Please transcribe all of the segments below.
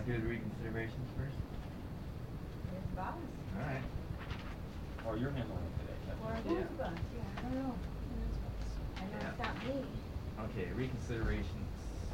want to do the reconsiderations first? It's boss. All right. Oh, you're handling it today. Or That's who's Yeah. boss? Yeah, I don't know. I know Yeah. it's not me. Okay, reconsiderations.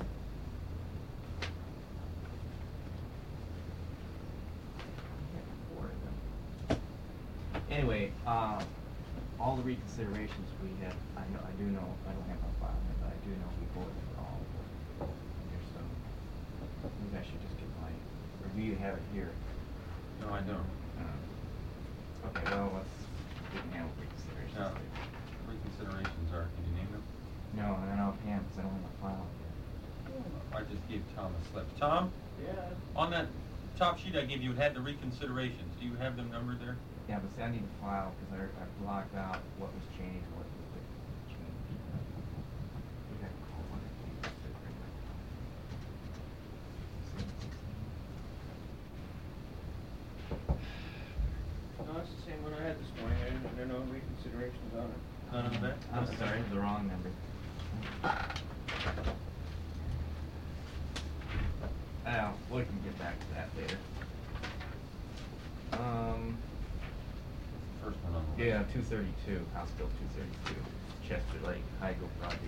Four of them. Anyway, all the reconsiderations we have, I do know, I don't have my file, but I do know we voted for all of them. There's some, maybe I should just get my, or do you have it here? No, I don't. Okay, well, let's get now reconsiderations. Now, reconsiderations are, can you name them? No, and then I'll hand, because I don't have my file here. I just gave Tom a slip. Tom? Yeah. On that top sheet I gave you, it had the reconsiderations. Do you have them numbered there? Yeah, but see, I need to file, because I blocked out what was changed, what was changed. We got to call one of these. No, it's the same one I had this morning. There are no reconsiderations on it. None of that? I'm sorry, the wrong number. Well, we can get back to that later. First one on the list. Yeah, 232, House Bill 232, Chester Lake Hydro Project.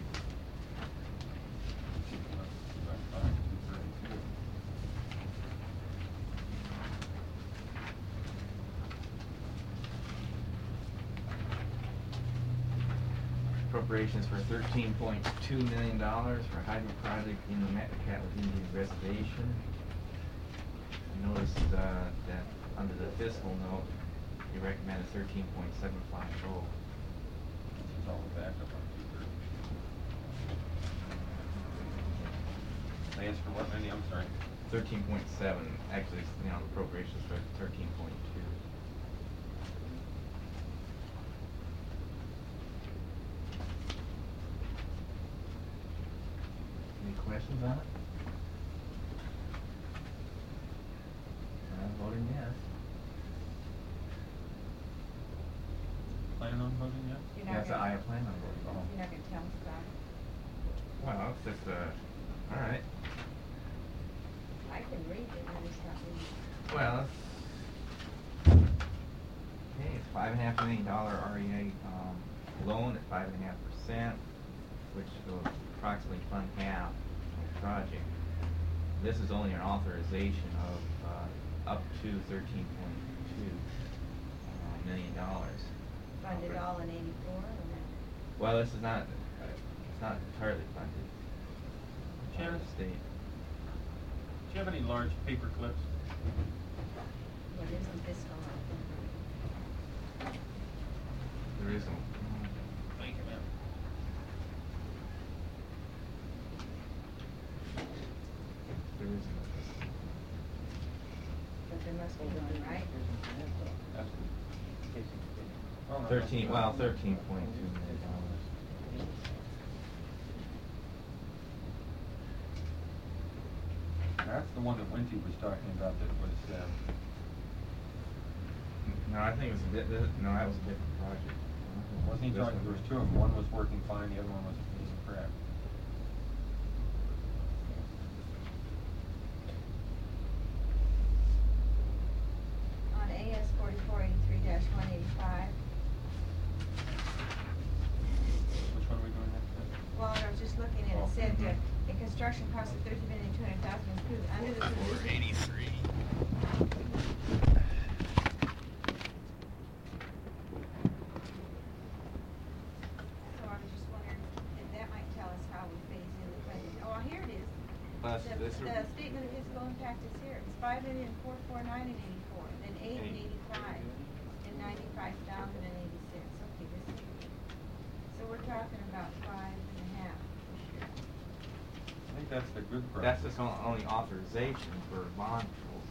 Appropriations for $13.2 million for hydro project in the Metlakatla Indian Reservation. I noticed that under the fiscal note, you recommended 13.750. This is all the backup on 230. They asked for what many? I'm sorry. 13.7, actually, you know, appropriations for 13.2. Any questions on it? I'm voting yes. Plan on voting yet? You're not Yes, gonna- I plan on voting. Oh. You're not gonna tell us about it. Well, it's just, all right. I can read it, I just not read it. Well, okay, it's $5.5 million REA loan at 5.5%, which will approximately fund half of the project. This is only an authorization of up to $13.2 million. Funded all in 84 or what? Well, this is not, it's not entirely funded by Shannon? the state. Do you have any large paper clips? What isn't this going on? There isn't. Thank you, ma'am. There isn't. But there must be one, right? That's good. Oh, no, 13, that's- well, $13.2 million. That's the one that Winty was talking about that was, No, I think it was a bit, no, that was a different project. wasn't he This talking, one. there was two of them. One was working fine, the other one was a piece of crap. On AS 4483-185, Which one are we doing next? well, I was just looking at it, Oh, it said, mhm. the construction cost of $13,200,000 included under the provision. 483. So I was just wondering if that might tell us how we phase in the funding. Oh, here it is. This The statement of fiscal impact is here. It's 5,449,000 in 84, then 8 in 85, and 95,000 in 86. Okay, this is good. So we're talking about 5.5 this year. I think that's the good part. That's just only authorization for bond pools.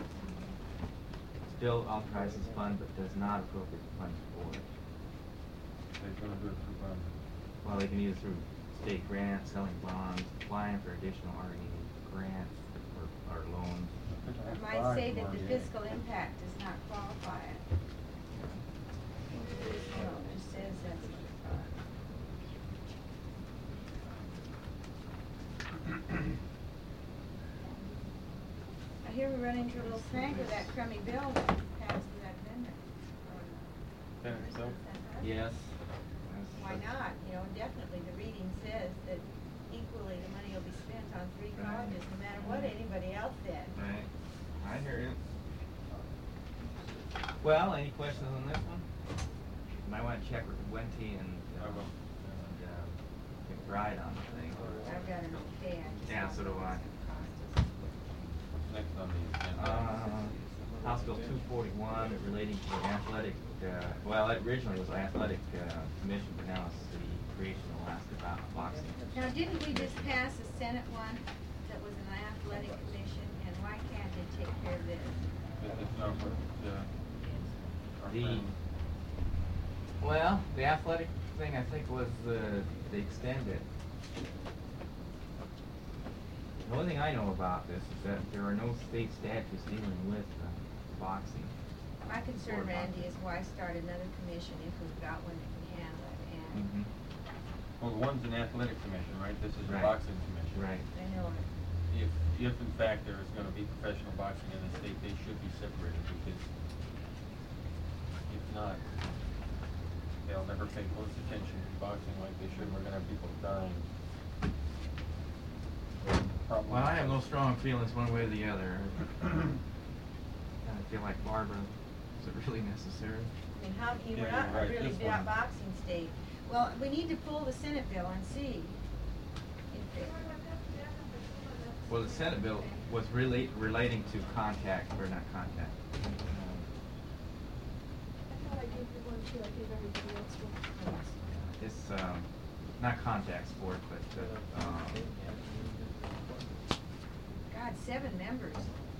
Still authorizes fund, but does not appropriate the funds for it. They're gonna do it through bond. Well, they can either through state grants, selling bonds, applying for additional RE grants or loans. It might say that the fiscal impact does not qualify it. No, it just says that's what it's on. ever run into a little snag with that crummy bill that passed through that vendor? Then itself? Yes. Why not? You know, definitely the reading says that equally the money will be spent on 3 Right. colleges, no matter what anybody else said. Right. I hear you. Well, any questions on this one? You might want to check with Wenty and I will. McBride on the thing. I've got an okay. I just Yeah, don't so do know I. what's gonna cost us. Next on the agenda. House Bill 241 relating to the athletic, well, it originally was athletic commission, but now it's the creation of Alaska boxing. Now, didn't we just pass a Senate one that was an athletic commission, and why can't they take care of this? It's not what, our The, friend, well, the athletic thing, I think, was they extended. The only thing I know about this is that there are no state statutes dealing with boxing. My concern, Or Randy, boxing. is why start another commission if we've got one that can handle it, and Mm-hmm. well, the one's an athletic commission, right? This is a Right. boxing commission. Right. I know it. If in fact there is gonna be professional boxing in the state, they should be separated, because if not, they'll never pay close attention to boxing like they should. We're gonna have people dying. Problem- Well, I have no strong feelings one way or the other. I feel like Barbara, is it really necessary? I mean, how, Yeah, we're not you're right. a really This big one- boxing state. Well, we need to pull the Senate bill and see if it, Well, the Senate bill was really relating to contact, or not contact. I thought I gave you one too, I gave everybody else one. It's, not contact sport, but, God, 7 members.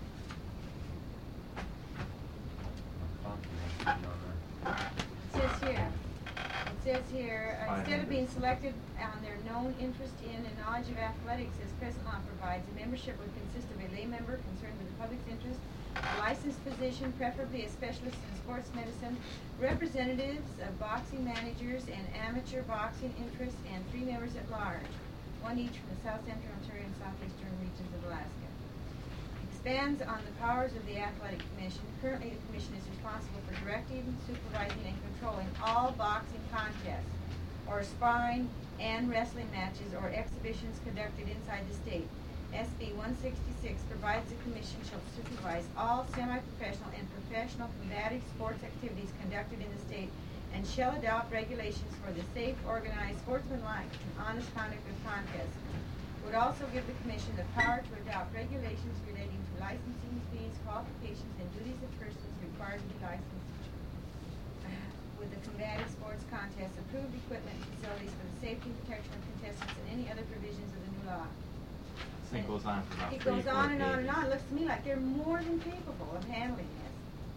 It says here, instead of being selected on their known interest in and knowledge of athletics as present law provides, a membership would consist of a lay member concerned with the public's interest, a licensed physician, preferably a specialist in sports medicine, representatives of boxing managers and amateur boxing interests, and 3 members at large, 1 each from the South Central Ontario and Southeastern regions of Alaska. Expands on the powers of the Athletic Commission. Currently, the Commission is responsible for directing, supervising, and controlling all boxing contests or sparring and wrestling matches or exhibitions conducted inside the state. SB 166 provides the Commission shall supervise all semi-professional and professional combative sports activities conducted in the state and shall adopt regulations for the safe, organized, sportsmanlike, and honest conduct of contests. Would also give the Commission the power to adopt regulations relating to licensing fees, qualifications, and duties of persons required to be licensed with the combative sports contests, approved equipment and facilities for the safety and protection of contestants, and any other provisions of the new law. this thing goes on for about 3 It 4 goes on and on and pages. on. It looks to me like they're more than capable of handling this.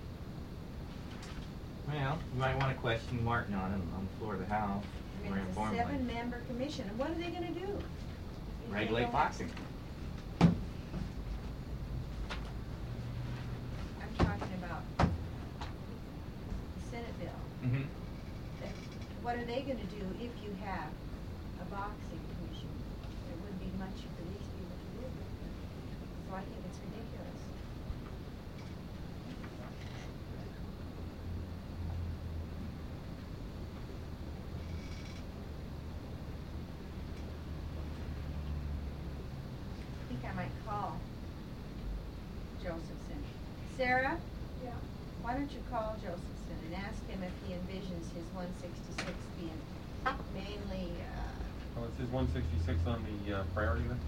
Well, you might want to question Martin on it on the floor of the House. I mean, very it's a informally. 7-member commission, and what are they gonna do? If they Regulate don't- boxing. I'm talking about the Senate bill. Mm-hmm. That- What are they gonna do if you have a boxing commission? There wouldn't be much for these people to do. So I think it's ridiculous. I think I might call Josephson. Sarah? Yeah. Why don't you call Josephson and ask him if he envisions his 166 being mainly, Oh, it says 166 on the priority list?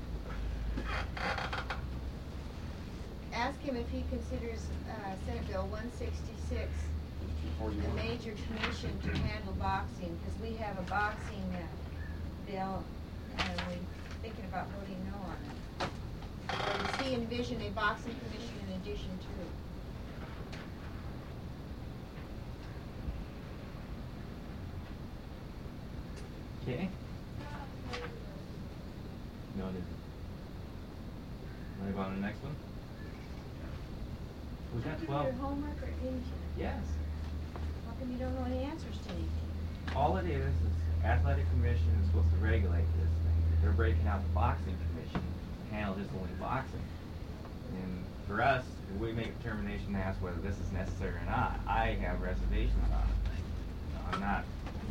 ask him if he considers, Senate Bill 166 the major commission to handle boxing, because we have a boxing, bill, and we're thinking about voting no on it. Or does he envision a boxing commission in addition to? Okay. Noted. Want to go on to the next one? We got Did you do 12. your homework or didn't you? Yes. How come you don't know any answers to anything? All it is athletic commission is supposed to regulate this thing. They're breaking out the boxing commission to handle just only boxing. And for us, if we make a determination as whether this is necessary or not, I have reservations on it. I'm not,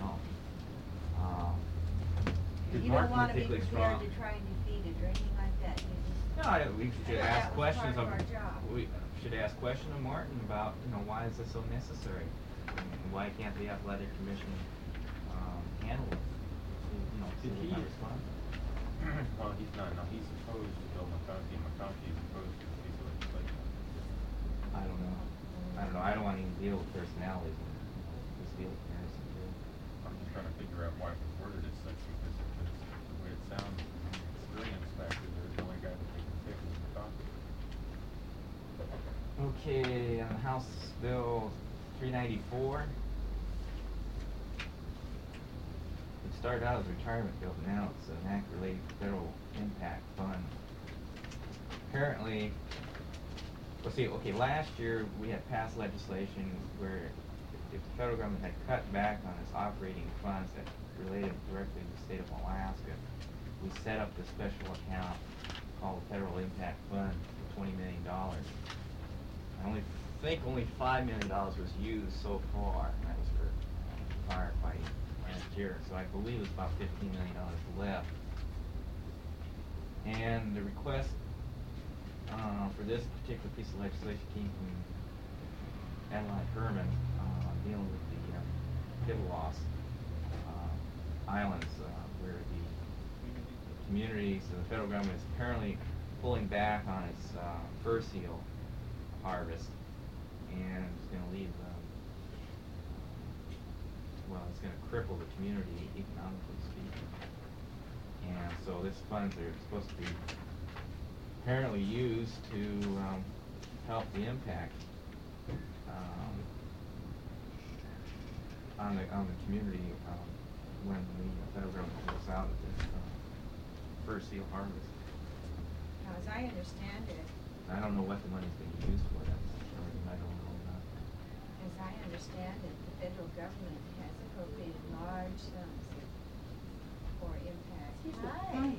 You Mark don't wanna be particularly prepared strong. to try and defeat it or anything like that, you just. No, we should I thought ask that was questions part of, of our job. we should ask questions of Martin about, why is this so necessary? And why can't the athletic commission, handle it? See Did what kind he- of response? Well, he's not, no, he's opposed to Bill McConkey, and McConkey is opposed to the piece of legislation. I don't know. I don't wanna even deal with personalities and, just deal with Harrison too. I'm just trying to figure out why it was worded as such, because the way it sounds, experience factor, they're the only guy that they can pick is McConkey. Okay, on House Bill 394. It started out as a retirement bill, but now it's an act related to federal impact fund. Apparently, last year we had passed legislation where if the federal government had cut back on its operating funds that related directly to the state of Alaska, we set up this special account called the Federal Impact Fund for $20 million. I think only $5 million was used so far, and that was for firefighting last year. So I believe it's about $15 million left. And the request for this particular piece of legislation came from Adeline Herman, dealing with the Kittiwass Islands, where the communities, the federal government is apparently pulling back on its fur seal harvest, and it's going to leave, it's going to cripple the community economically speaking. And so this funds are supposed to be apparently used to help the impact on the community when the federal government pulls out of this fur seal harvest. Now, as I understand it, I don't know what the money's being used for. That's something I don't know about. as I understand it, the federal government has appropriated large sums for impact. Hi.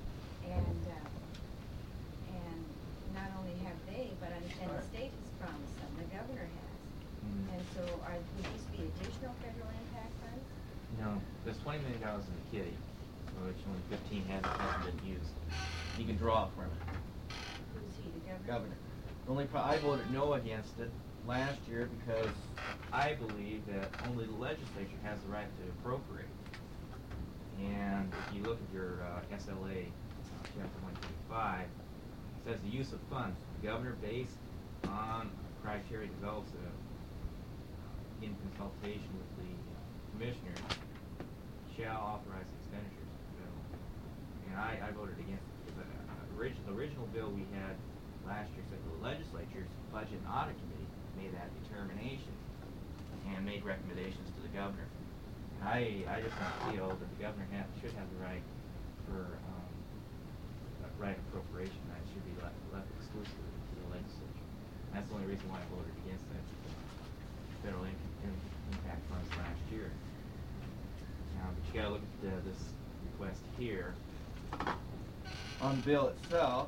And not only have they, but and the state has promised some, the governor has. Mm. And so would these be additional federal impact funds? No, there's $20 million in the kitty, which only 15 hasn't been used. You can draw from it. Who's he, the governor? I voted no against it last year because I believe that only the legislature has the right to appropriate. And if you look at your SLA, chapter 125, it says the use of funds. The governor, based on criteria develops in consultation with the commissioners, shall authorize expenditures of the federal. And I voted against it because the original bill we had last year said the legislature's budget and audit committee made that determination and made recommendations to the governor. And I just don't feel that the governor should have the right for right appropriation. That should be left exclusively to the legislature. And that's the only reason why I voted against that federal impact funds last year. Now, but you gotta look at this request here. On the bill itself,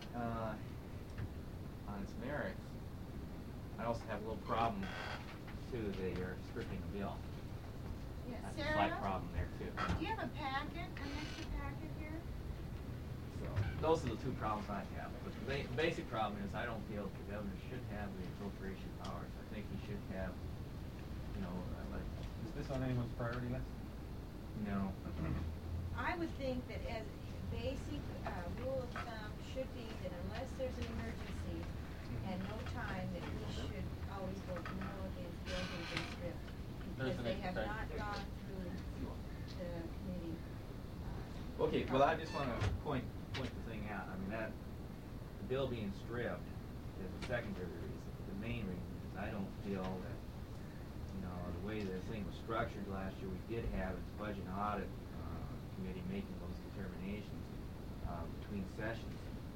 on its merits, I also have a little problem too. They are stripping the bill. Yeah, That's a slight Sarah? problem there too. Do you have a packet, an extra packet here? So those are the two problems I have. But the basic problem is I don't feel that the governor should have the appropriation powers. I think he should have, like. Is this on anyone's priority list? No. I would think that as basic rule of thumb should be that unless there's an emergency and no time, that we should always vote no against bills that have been stripped. There's Because an they have extra not time. gone through the committee. Okay, well, I just wanna point the thing out. I mean, that, the bill being stripped is a secondary reason. The main reason is I don't feel that, the way this thing was structured last year, we did have its budget and audit committee making those determinations between sessions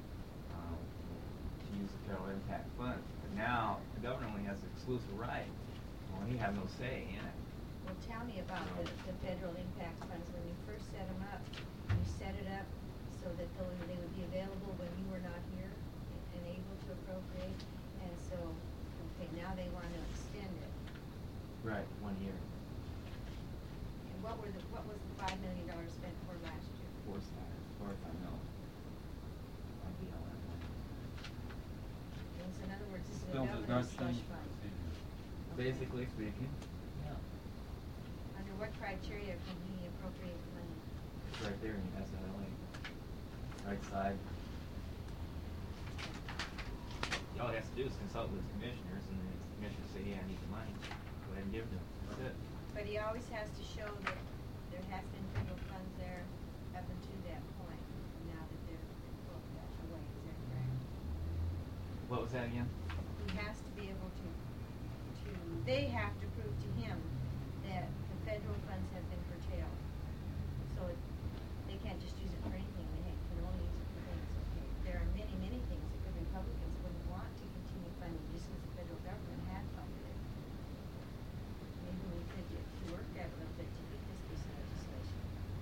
to use the federal impact funds. But now, the governor only has the exclusive right. Well, he has no say in it. Well, tell me about the federal impact funds. When you first set them up, you set it up so that they would be available when you were not here? And unable to appropriate, and so, okay, now they wanna extend it. Right, 1 year. And what was the $5 million spent for last year? Fourth, I know. I'd be on that one. And so in other words, this is a Bill does not governor's slush change fund. procedures. Okay. Basically speaking, yeah. Under what criteria can he appropriate money? It's right there in the SLA. Right side. All he has to do is consult with his commissioners, and then his commissioners say, yeah, I need the money. Go ahead and give it to him. That's it. But he always has to show that there has been federal funds there up until that point, now that they're pulled that away, is that correct? What was that again? He has to be able to, they have to prove to him that the federal funds have been curtailed. So they can't just use it for anything, they can only use it for things, okay? There are many, many things that the Republicans wouldn't want to continue funding just because the federal government had funded it. Maybe we could get to work that a little bit to get this piece of legislation.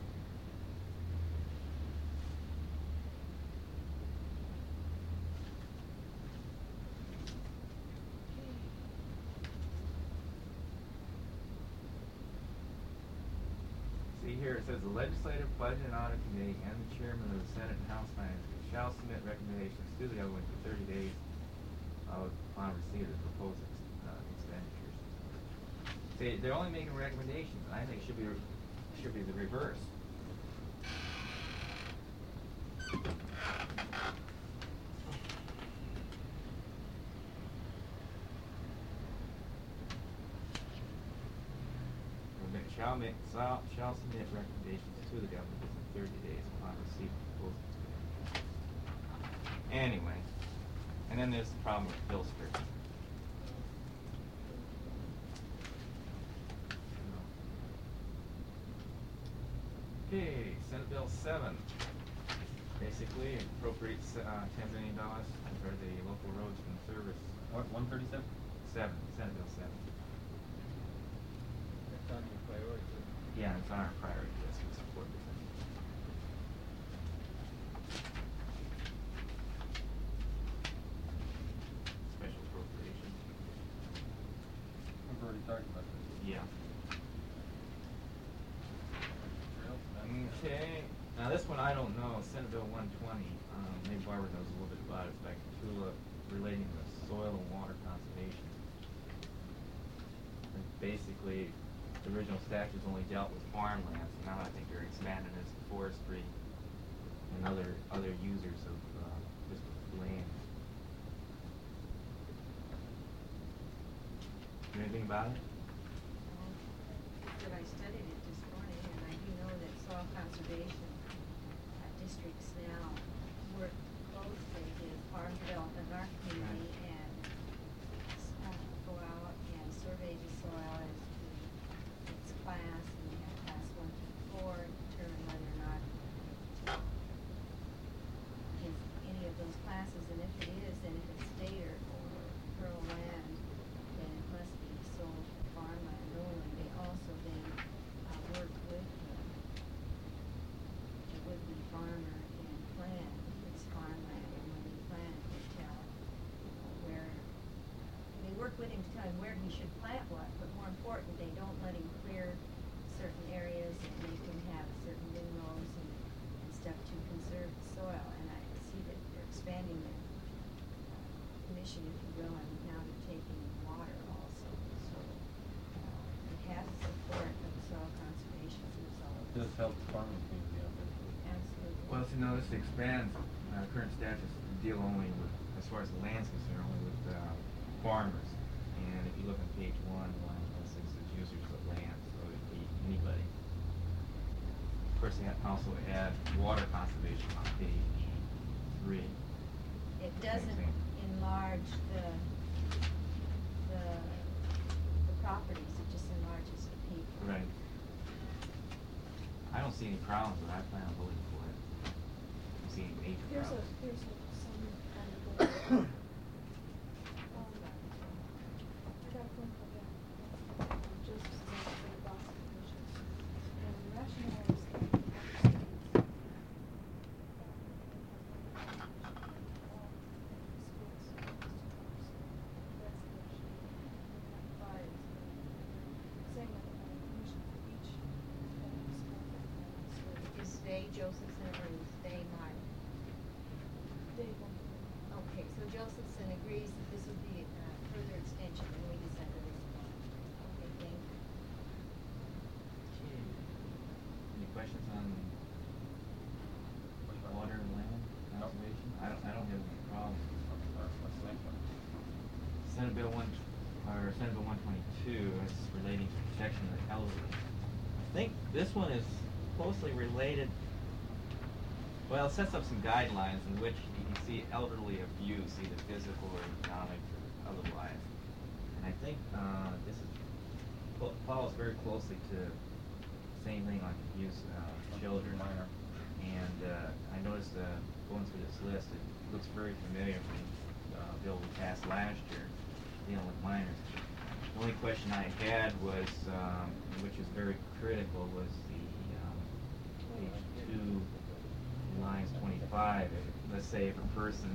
See here, it says the Legislative Budget and Audit Committee and the Chairman of the Senate and House Finance Committee shall submit recommendations to the government within 30 days upon receipt of the proposed expenditures. See, they're only making recommendations. I think it should be the reverse. Shall submit recommendations to the government within 30 days upon receipt of proposals. Anyway, and then there's the problem with bill script. Okay, Senate Bill 7. Basically appropriates $10 million for the local roads and service. What, 137? 7, Senate Bill 7. That's on your priority list. Yeah, it's on our priority list, we support this. Special appropriation. We've already talked about this. Yeah. Trails, Okay, now this one I don't know, Senate Bill 120, maybe Barbara knows a little bit about it, it's back to relating to soil and water conservation. And basically, the original statutes only dealt with farmland, so now I think they're expanding this to forestry and other users of just land. You know anything about it? That I studied it this morning, and I do know that soil conservation districts now work closely with farm development in our community and go out and survey the soil as to its class, and we have class 1 through 4, and determine whether or not is any of those classes, and if it is, then if it's state or rural land, then it must be sold for farmland only. They also then work with the would-be farmer and plan its farmland, and when they plan it, they tell where, they work with him to tell him where he should plant what, but more important, they don't let him clear certain areas and make him have certain minerals and stuff to conserve the soil, and I see that they're expanding their mission, if you will, and now they're taking water also, so it has support of soil conservation results. This helps the farming community out there. Absolutely. Well, see, no, this expands, current statutes deal only with, as far as the land's concerned, only with farmers. And if you look on page 1, line 6, it's users of land, so it'd be anybody. Of course, they also add water conservation on page 3. It doesn't enlarge the properties, it just enlarges the people. Right. I don't see any problems with it. I plan on voting for it. I don't see any major Here's problems. some I got a phone call, yeah. Joseph Smith for the Boston Commission. And the rationale is that the other states, Josephson agrees, they might. They won't. Okay, so Josephson agrees that this will be a further extension, and we just send a response. Okay, thank you. Okay. Any questions on water and land conservation? I don't have any problem. What's the next one? Senate Bill 122 is relating to protection of the elderly. I think this one is closely related. Well, it sets up some guidelines in which you can see elderly abuse, either physical or economic or otherwise. And I think this is follows very closely to the same thing like abuse of children. Minor. And I noticed going through this list, it looks very familiar from the bill we passed last year dealing with minors. The only question I had was, which is very critical, was the page 2, lines 25. Let's say if a person,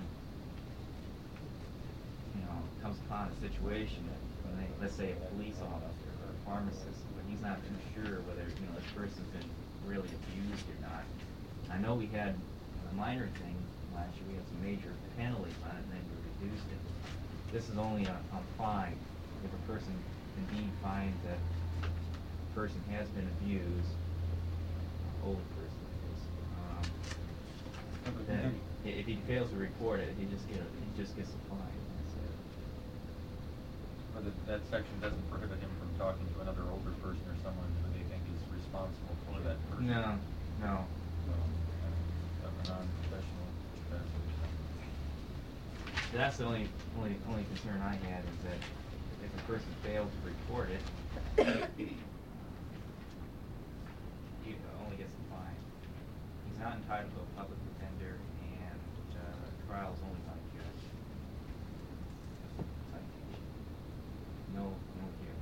comes upon a situation, let's say a police officer or a pharmacist, but he's not too sure whether this person's been really abused or not. I know we had a minor thing last year. We had some major penalties on it, and then we reduced it. This is only a fine. If a person indeed finds that a person has been abused, an older person is, then if he fails to report it, he just gets a fine. That's it. But that section doesn't prohibit him from talking to another older person or someone who they think is responsible for that person. No. So, of a non-professional capacity. That's the only concern I had, is that if a person failed to report it, he only gets a fine. He's not entitled to a public defender, and trial is only by judge. Citation. No hearing.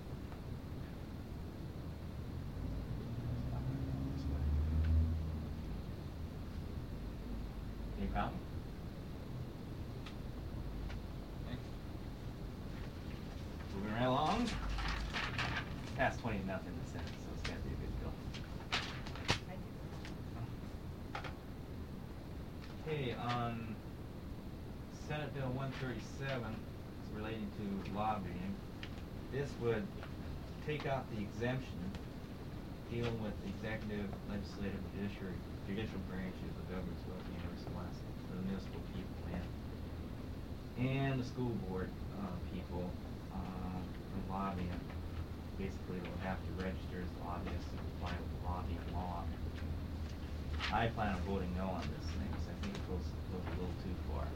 Any problem? Moving right along. Past 20 to nothing in the Senate, so it's gotta be a good bill. Okay, on Senate Bill 137, it's relating to lobbying. This would take out the exemption dealing with the executive, legislative, judicial branches of the government, so the municipal people and the school board people from lobbying. Basically, they'll have to register as lobbyists and comply with the lobbying law. I plan on voting no on this thing, because I think it goes a little too far.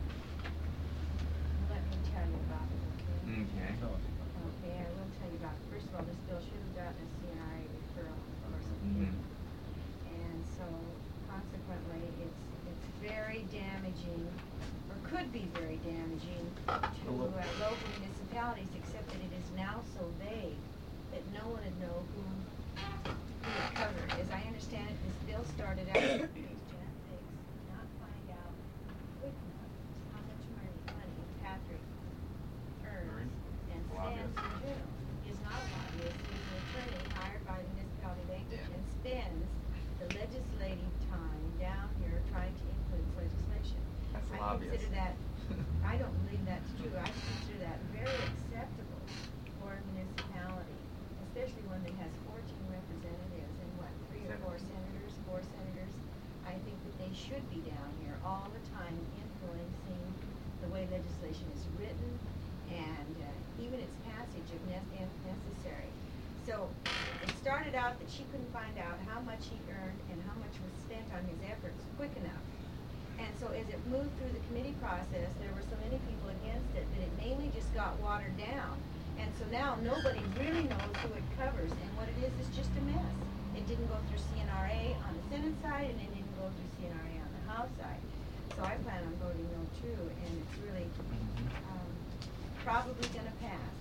Let me tell you about it, okay? Okay. Okay, I will tell you about it. First of all, this bill should have gotten a CNRA referral, of course it Mhm. didn't. And so consequently, it's very damaging, or could be very damaging to local municipalities, except that it is now so vague that no one would know who it covered. As I understand it, this bill started out with Janet Biggs did not find out quick enough how much money Patrick earns and spends in general. He's not a lobbyist, he's an attorney hired by the municipality of Anchorage and spends the legislative time down here trying to influence legislation. That's a I lobbyist. consider that, I don't believe that's true. I consider that very acceptable for a municipality, especially one that has 14 representatives and what, 3 or 4 senators, 4 senators. I think that they should be down here all the time influencing the way legislation is written and even its passage if necessary. So it started out that she couldn't find out how much he earned and how much was spent on his efforts quick enough. And so as it moved through the committee process, there were so many people against it that it mainly just got watered down. And so now nobody really knows who it covers, and what it is just a mess. It didn't go through CNRA on the Senate side, and it didn't go through CNRA on the House side. So I plan on voting no too, and it's really probably gonna pass.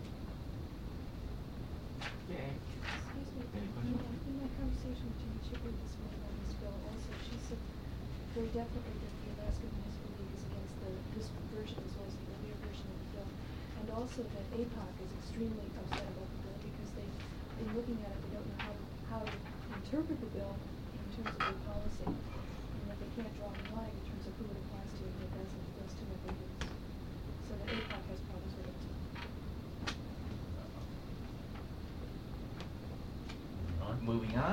Okay. Excuse me, Any questions? in my conversation with Jean Chipley this morning on this bill also, she said very definitely that the Alaska Municipal League is against this version as well as the earlier version of the bill. And also that APOC is extremely upset about the bill because they've been looking at it, they don't know how to interpret the bill in terms of their policy. And if they can't draw the line in terms of who it applies to, if it doesn't, it goes to what they use. So the APOC has problems with it too. Moving on.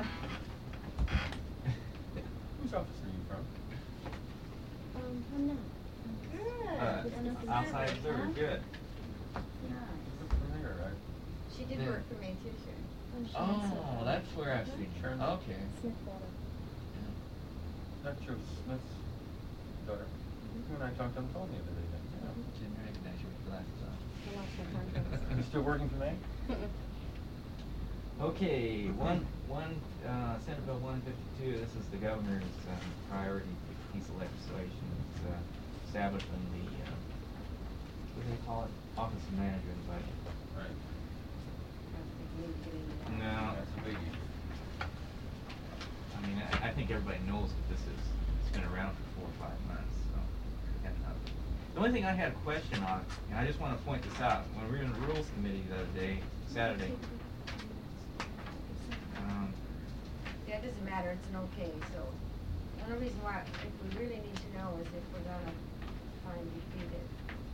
Whose office are you from? I'm not. Good. Outside observer, good. Nice. Look from there, She did Yeah. work for me too, sure. Oh, that's where I've seen her. Sharon. Okay. Smith bought it. That's Joe Smith's daughter. You and I talked on the phone the other day. Didn't recognize you with glasses on. I lost my contacts. You still working for me? Okay, Senate Bill 152, this is the governor's priority piece of legislation. It's establishing the, what do they call it? Office of Manager and Budget. Right. I don't think we need to get into that. No. That's a biggie. I mean, I think everybody knows that it's been around for 4 or 5 months, so. The only thing I had a question on, and I just want to point this out, when we were in the Rules Committee the other day, Saturday, Yeah, it doesn't matter, it's an okay, so, the only reason why, if we really need to know is if we're gonna try and defeat it.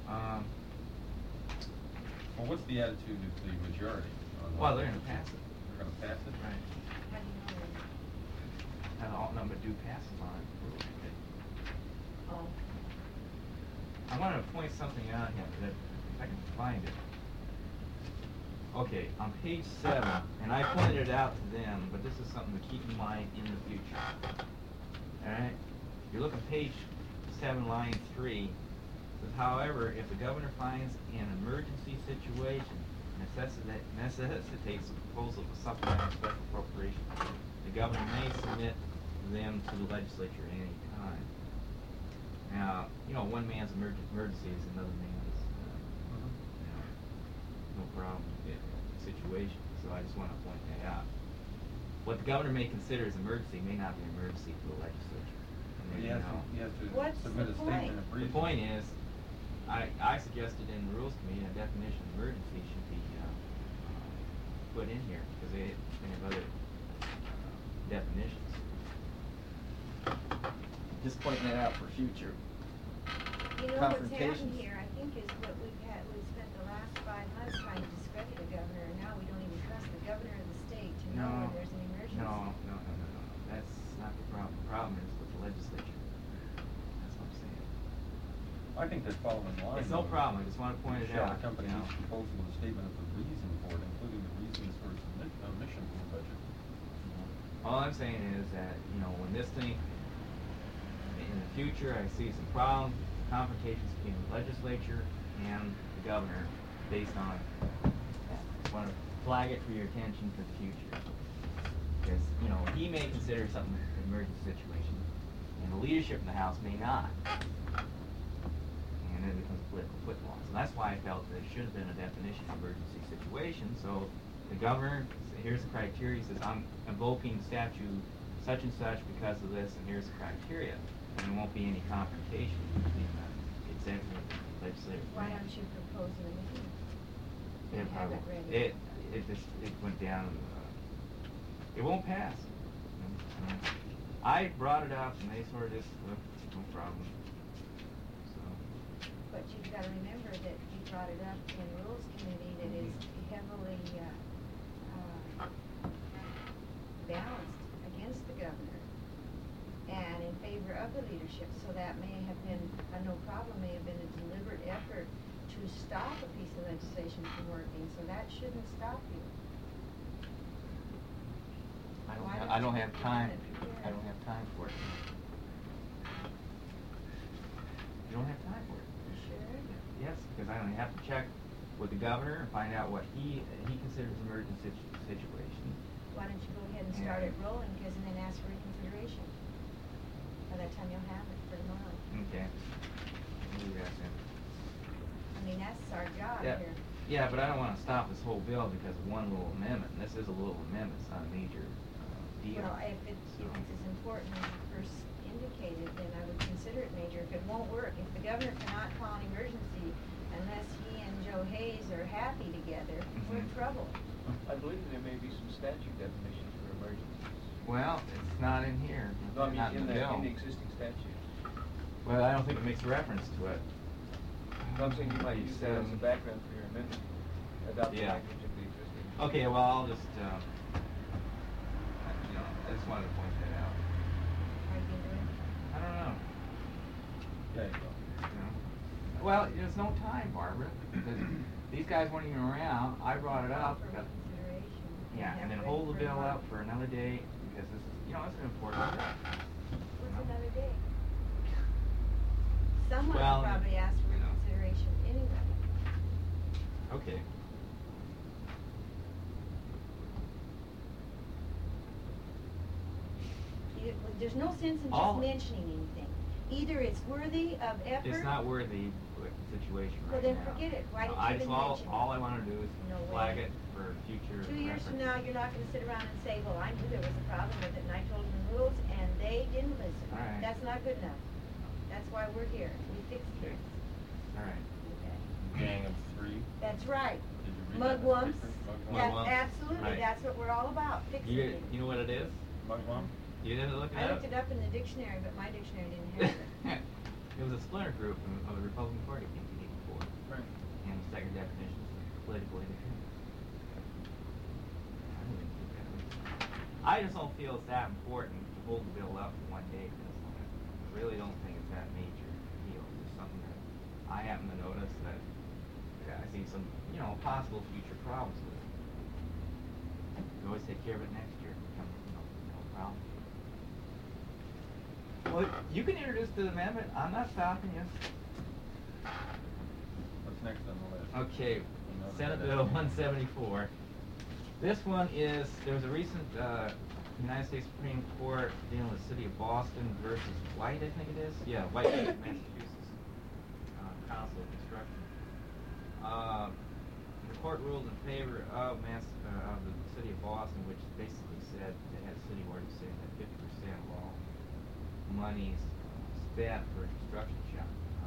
Well, what's the attitude of the majority on Well, they're gonna pass it. They're gonna pass it? Right. How do you know that? And all number do passes on it. Rules Committee. Oh, I want to point something out here that, if I can find it. Okay, on page 7, and I pointed it out to them, but this is something to keep in mind in the future. Alright? You look at page 7, line 3, it says, however, if the governor finds an emergency situation necessitates the proposal of a supplemental special appropriation, the governor may submit them to the legislature at any time. Now, you know, one man's emergency is another man's, you know, no problem situation, so I just want to point that out. What the governor may consider as emergency may not be an emergency to the legislature. And then, He you has know, to What's submit a the statement point? of the reason. point is, I suggested in the Rules Committee a definition of emergency should be put in here, because they have other definitions. Just pointing that out for future. you know what's happened Confrontations. here, I think, is what we've spent the last 5 months trying to discredit the governor, and now we don't even trust the governor of the state to know No, when there's an emergency. no, that's not the problem. The problem is with the legislature. That's what I'm saying. I think they're following the line. It's no though. problem, I just wanna point it Shall out. the company you know. each proposal with a statement of the reason for it, including the reasons for its omission from the budget? All I'm saying is that, you know, when this thing, in the future, I see some problems, confrontations between the legislature and the governor based on that. Just wanna flag it for your attention for the future. Because, you know, he may consider something an emergency situation, and the leadership in the House may not. And then it becomes a political football. So that's why I felt there should have been a definition of emergency situation, so the governor, here's the criteria, he says, I'm invoking statute such and such because of this, and here's the criteria. And there won't be any confrontation between the executive and legislative Why branch. don't you propose an amendment? It And have probably, it ready? it went down, it won't pass. I brought it up and they sort of just, no problem. So, But you've gotta remember that you brought it up in Rules Committee that is heavily, balanced against the governor and in favor of the leadership, so that may have been, no problem, may have been a deliberate effort to stop a piece of legislation from working, so that shouldn't stop you. Why I don't don't you have get time, it prepared? I don't have time for it. You don't have time for it. You sure? Yes, because I only have to check with the governor and find out what he considers emergency situation. Why don't you go ahead and start it rolling, and then ask for reconsideration? By that time you'll have it for tomorrow. Okay. We'll do that then. I mean, that's our job Yeah. here. Yeah, but I don't wanna stop this whole bill because of one little amendment, and this is a little amendment, it's not a major, deal. Well, if it's as important as you first indicated, then I would consider it major. If it won't work, if the governor cannot call an emergency unless he and Joe Hayes are happy together, we're in Mhm. trouble. I believe there may be some statute definitions for emergencies. Well, it's not in here, No, I mean, not in the bill. in the existing statute. Well, I don't think it makes reference to it. No, I'm saying you might use that as a background for your amendment, adopt the Yeah. language of the existing. Okay, well, I'll just, I just wanted to point that out. Are you gonna do it? I don't know. There you go. You know? Well, there's no time, Barbara, because these guys weren't even around. I brought it up. For reconsideration. Yeah, and then Have hold the ready for bill a up vote. for another day, because this is, it's an important bill. What's another day? Someone Well, will probably ask for you know. reconsideration anyway. Okay. There's no sense in All- just mentioning anything. Either it's worthy of effort. It's not worthy with the situation Well, right then now. forget it. Why did you I even just, mention it? all I wanna do is No flag way. it for future 2 years from reference. now, you're not gonna sit around and say, well, I knew there was a problem with it, and I told them the rules, and they didn't listen. All right. That's not good enough. That's why we're here. We fix Okay. things. All right. Okay. Gang of three. That's right. Did you read that? Mugwumps. Mugwumps. That, Mugwumps. absolutely, Right. that's what we're all about, fixing You things. know what it is? Mugwump? You didn't look it I up? looked it up in the dictionary, but my dictionary didn't have it. It was a splinter group of the Republican Party in 1984, Right. and the second definition is political independence. I didn't think that was- I just don't feel it's that important to hold the bill up for one day for this one. I really don't think it's that major deal. It's just something that I happen to notice that I see some, possible future problems with it. We always take care of it next year. No problem. Well, you can introduce the amendment. I'm not stopping you. What's next on the list? Okay, Senate Bill 174. This one is, there was a recent United States Supreme Court dealing with the City of Boston versus White, I think it is. Yeah, White, Massachusetts. Council of Construction. The court ruled in favor of the City of Boston, which basically said, they had a city ordinance saying that 50% of all monies spent for a construction job.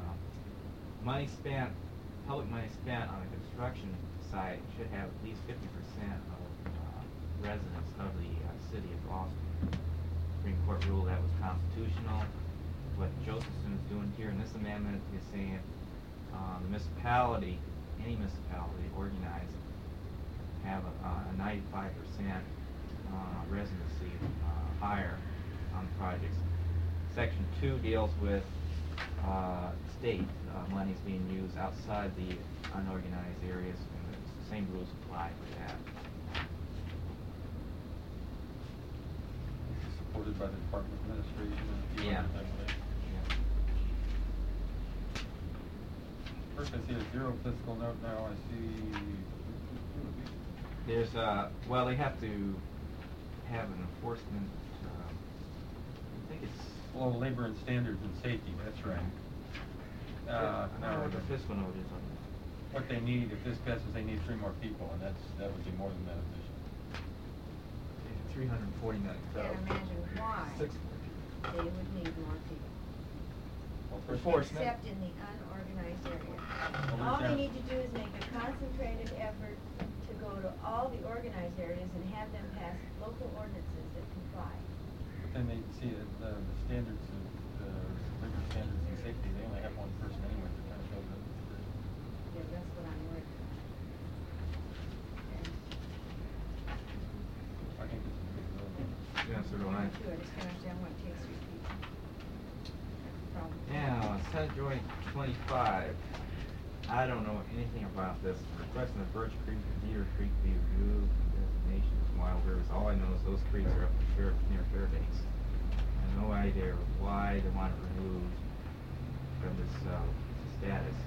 Public money spent on a construction site should have at least 50% of residents of the city of Boston. Supreme Court ruled that was constitutional. What Josephson is doing here in this amendment is saying the municipality, any municipality organized, have a 95% residency higher on projects. Section 2 deals with state monies being used outside the unorganized areas, and the same rules apply for that. This is supported by the Department of Administration and a few Yeah. others, I believe. First I see a zero fiscal note, now I see. There's well, they have to have an enforcement, I think it's, Well, labor and standards and safety, that's right. I don't know Now, what the fiscal note is on this. what they need, if this passes, they need 3 more people, and that would be more than beneficial. 340 million. Can't imagine why Six. they would need more people. Well, first, Enforcement. Except in the unorganized area. Well, All they there's need to do is make a concentrated effort to go to all the organized areas and have them pass local ordinances that comply. But then they see that the standards of, labor standards and safety, they only have one person anyway, to kind of go to. Yeah, that's what I'm worried about. I think this is a big deal. Yeah, so do I. Too, I just can't understand what it takes to repeat. That's the problem. Now, Senate Joint 25. I don't know anything about this. Requesting that Birch Creek and Deer Creek be removed from designation as wild rivers. All I know is those creeks are up near Fairbanks. I have no idea why they want it removed from this status.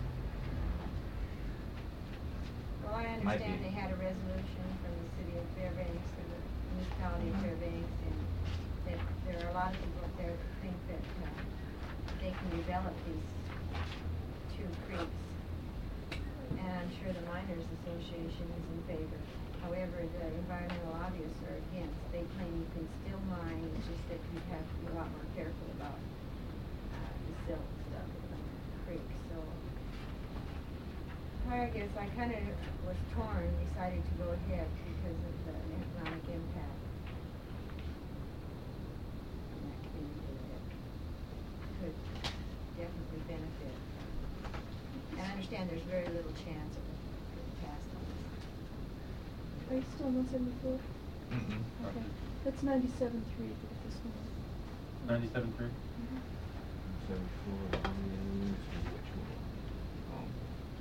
Well, I Might understand be. they had a resolution from the city of Fairbanks and the municipality of Fairbanks, and that there are a lot of people up there that think that they can develop these 2 creeks. And I'm sure the Miners Association is in favor. However, the environmental lobbyists are against. They claim you can still mine, it's just that you have to be a lot more careful about the silt stuff in the creek, so. I guess I kind of was torn, decided to go ahead because of the economic impact. understand there's very little chance of it getting passed on this. Are you still on 174? Mm-mm. Okay, that's 97.3 for this one. 97.3? Mhm. 74 is which one?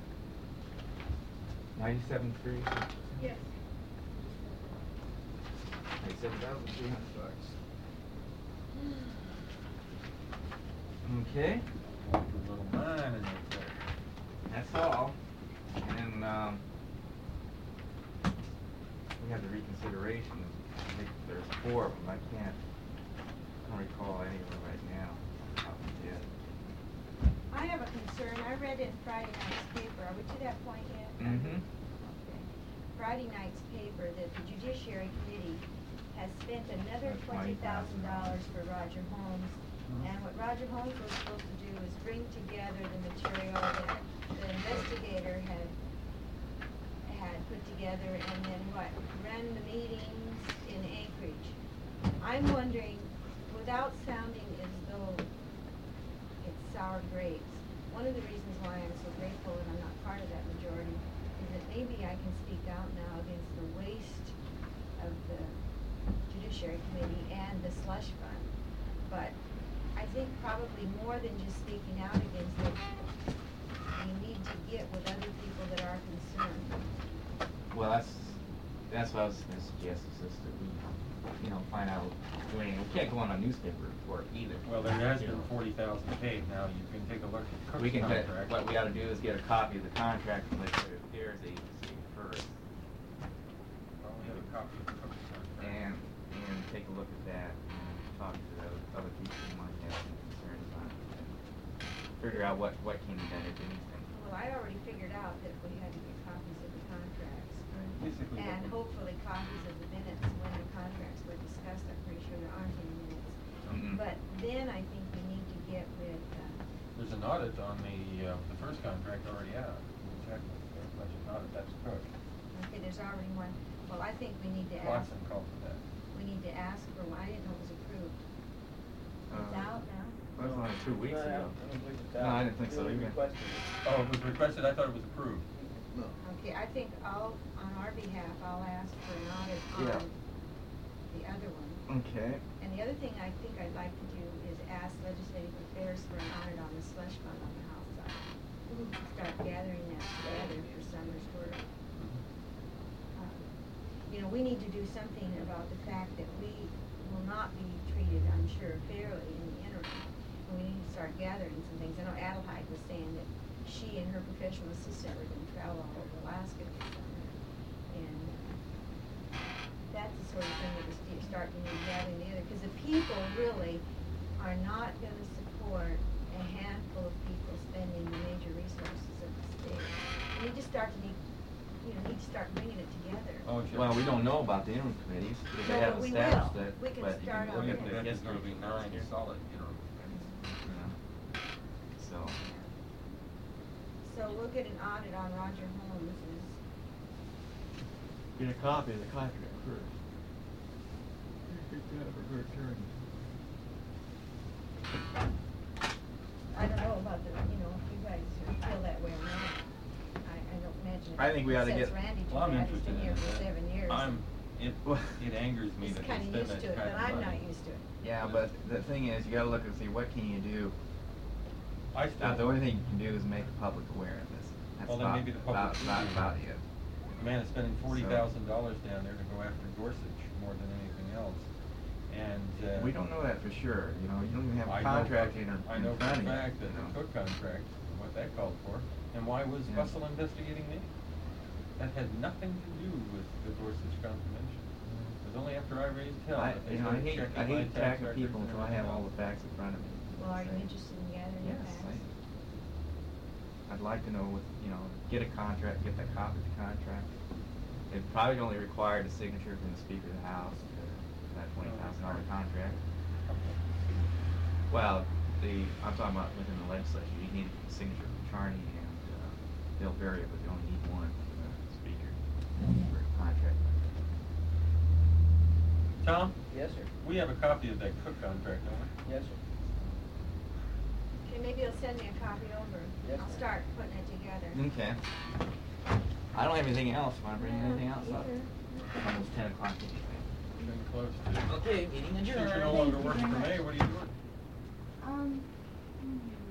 97.3? Yes. $97,300. Okay, Put a little mine in there. that's all. And then, we have the reconsideration. I think there's 4 of them. I can't recall any of them right now. Off the head. I have a concern, I read in Friday night's paper, are we to that point yet? Mm-hmm. Okay. Friday night's paper that the Judiciary Committee has spent another $20,000 $20,000 for Roger Holmes. And what Roger Holmes was supposed to do is bring together the material that the investigator had put together and then run the meetings in Anchorage. I'm wondering, without sounding as though it's sour grapes, one of the reasons why I'm so grateful and I'm not part of that majority is that maybe I can speak out now against the waste of the Judiciary Committee and the slush fund. But I think probably more than just speaking out against it, we need to get with other people that are concerned. Well, that's what I was gonna suggest, is just that we, find out, we can't go on a newspaper report either. Well, there has been 40,000 paid. Now, you can take a look at Cook's We can get, contract. what we ought to do is get a copy of the contract from the Legislative Affairs Agency first, Well, we have a copy of Cook's contract. and take a look at that, and talk to the other people who might have some concerns about it. Figure out what can be done, if anything. Well, I already figured out that we had to get copies of the contracts. Basically, And hopefully copies of the minutes when the contracts were discussed. I'm pretty sure there aren't any minutes. Mm-mm. But then I think we need to get with, there's an audit on the first contract already out. Check the budget audit, that's Cook. okay, there's already one. Well, I think we need to ask, Watson called for that. we need to ask for one. I didn't know it was approved. It's out now? That was only 2 weeks ago. I don't believe it's No, out. I didn't think so They either. requested it. Oh, it was requested, I thought it was approved. No. Okay, I think on our behalf, I'll ask for an audit Yeah. on the other one. Okay. And the other thing I think I'd like to do is ask Legislative Affairs for an audit on the slush fund on the House side. Start gathering that together for summer's work. We need to do something about the fact that we will not be treated, I'm sure, fairly in the interim. And we need to start gathering some things. I know Adelheid was saying that she and her professional assistant were going to travel all over Alaska this summer. And that's the sort of thing that we start to need gathering together. Because the people really are not going to support a handful of people spending the major resources of the state. We need to start bringing it together. Oh, sure. Well, we don't know about the interim committees, because they No, haven't but we established will. that. We can but you start look on at that. the There's history gonna be of 9 last year. solid, So, So we'll get an audit on Roger Holmes's. get a copy of the contract first. Get that for her attorney. I don't know about if you guys feel that way or not. I don't imagine it. I think we ought to Since get- Randy too Well, I'm bad, he's interested been in here it. for 7 years. It angers me He's that they kinda spend used that to it, kind but of I'm money. not used to it. Yeah, but the thing is, you gotta look and see, what can you do? I still. The only thing you can do is make the public aware of this. That's Well, then about- maybe the public about- should about- be about aware. it. The man is spending $40,000 down there to go after Gorsuch more than anything else. And, We don't know that for sure, you don't even have I a know contract for- in I know for front a of you. fact that you the know. Cook contract, what that called for, and why was Yeah. Fussell investigating me? That had nothing to do with the Gorsuch confirmation. It was only after I raised hell I that they started checking I my hate tax attacking records people and until I have everything all else. the facts in front of me. Well, are you So, interested in gathering the Yes, facts? I'd like to know get a contract, get that copy of the contract. It probably only required a signature from the Speaker of the House for that $20,000 contract. Well, I'm talking about within the legislature, you need a signature from Charney and Bill Berry, but you only need one from the Speaker for a contract. Tom, Yes, sir. we have a copy of that Cook contract, don't we? Yes, sir. Okay, maybe you'll send me a copy over. Yes, I'll ma'am. start putting it together. Okay. I don't have anything else. Wanna bring Yeah, anything else up? either. It's almost 10 o'clock anyway. We're getting close to. Okay, meeting Since adjourned. you're no longer working for me, what are you doing? Um,